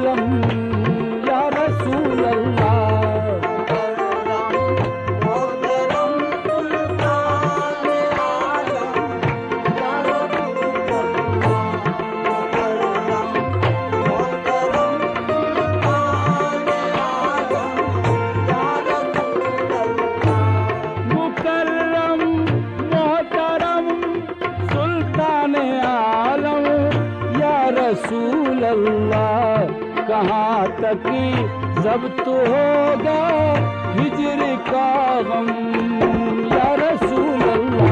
आदम या रसूल अल्लाह। मुकर्रम मोहतरम सुल्तान आलम या रसूल अल्लाह। कहाँ तक ज़ब्त होगा हिजर का गम या रसूल अल्लाह।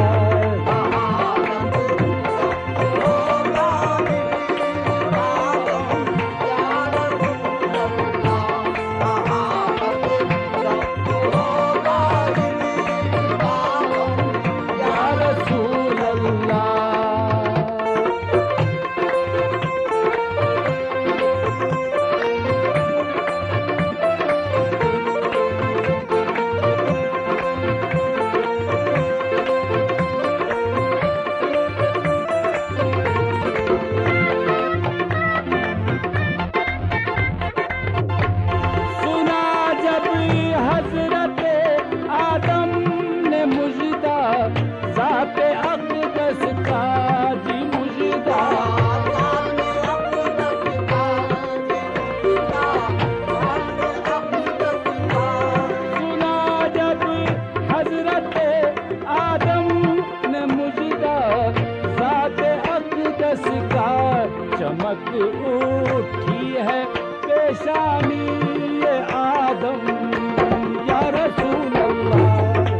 चमक उठी है पेशानी ये आदम या रसूल अल्लाह।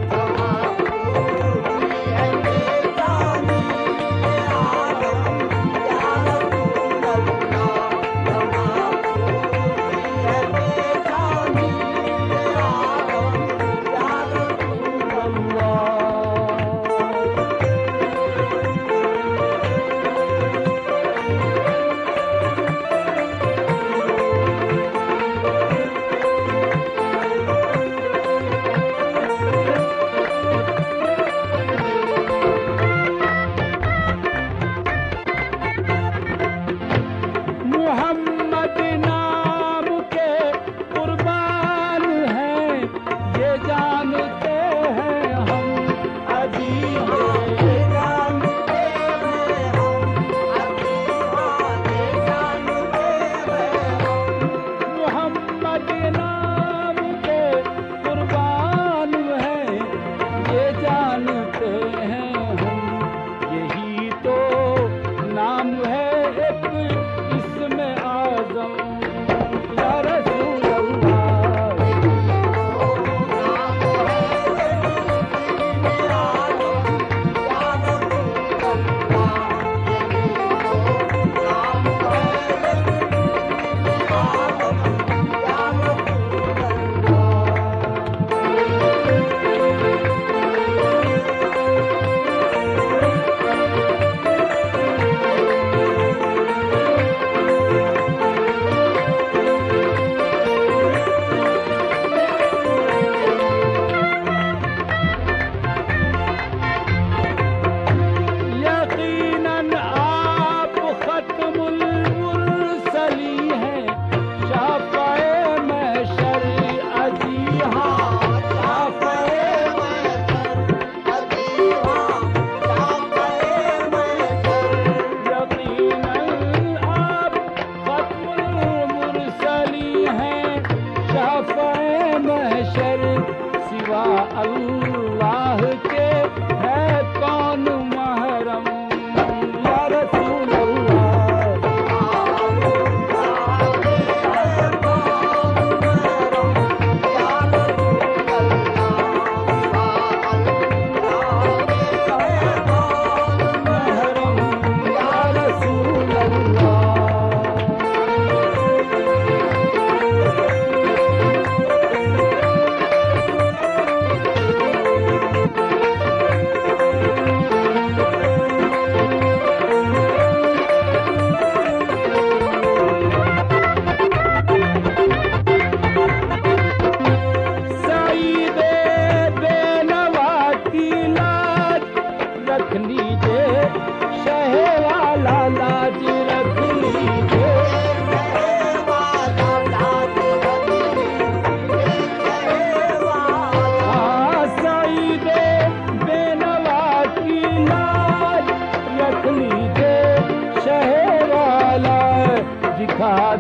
मोहम्मद नाम के कुर्बान हैं ये जानते हैं हम अभी ये जानते हैं हम अभी ये जानते हैं हम। मोहम्मद नाम के कुर्बान हैं ये जानते हैं हम। यही तो नाम है एक इसमें आज़म या रसूल अल्लाह। सिवा अल्लाह के है कौन महरम या रसूल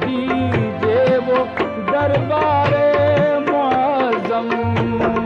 कीजे वो दरबारे मुअज़्ज़म।